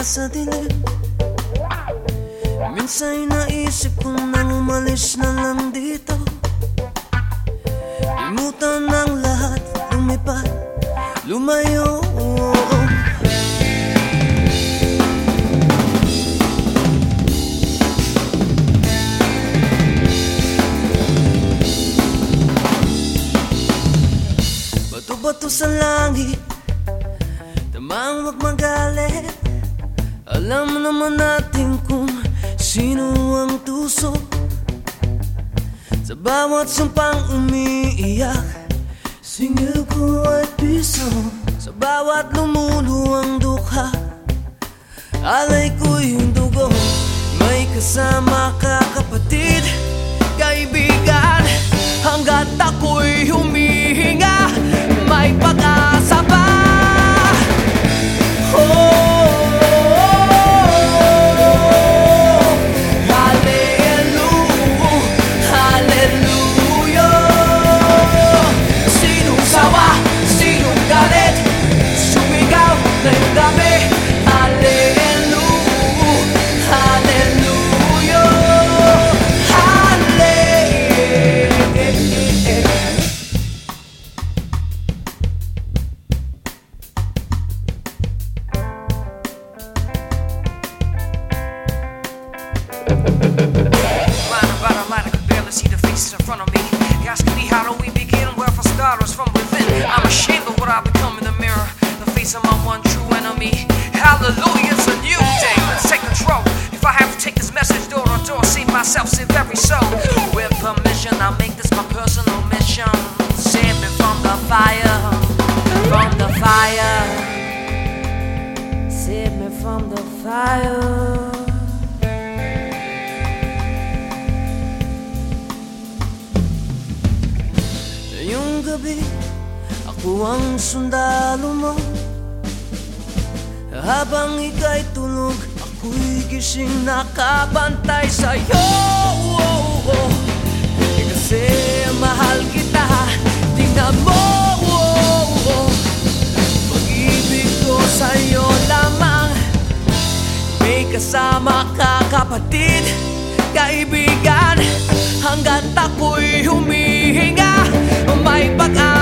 sa dilim. Minsan'y naisip ko nang umalis na lang dito, limutan ng lahat, lumipat, lumayo. Bato-bato sa langit, tamang wag magalit. Alam naman natin kung sino ang tuso sa bawat sumpang umiiyak. Singil ko ay piso sa bawat lumuluwang dukha. Alay ko'y dugo, may kasama ka kapatid, kaibigan. Hanggat ako'y humihinga, may pag-asa pa. See the faces in front of me. Asking me how do we begin? Where for starters from within. I'm ashamed of what I become in the mirror, the face of my one true enemy. Hallelujah, it's a new day. Let's take control. If I have to take this message door to door, save myself, save every soul. With permission, I'll make this my personal mission. Save me from the fire, from the fire. Save me from the fire. Ngayong gabi, ako ang sundalo mo. Habang ika'y tulog, ako'y gising nakabantay sa'yo. Kasi mahal kita, tingnan mo. Pag-ibig ko sa'yo lamang, may kasama ka kapatid, kaibigan. Hanggat ako'y humihinga, may pag-asa.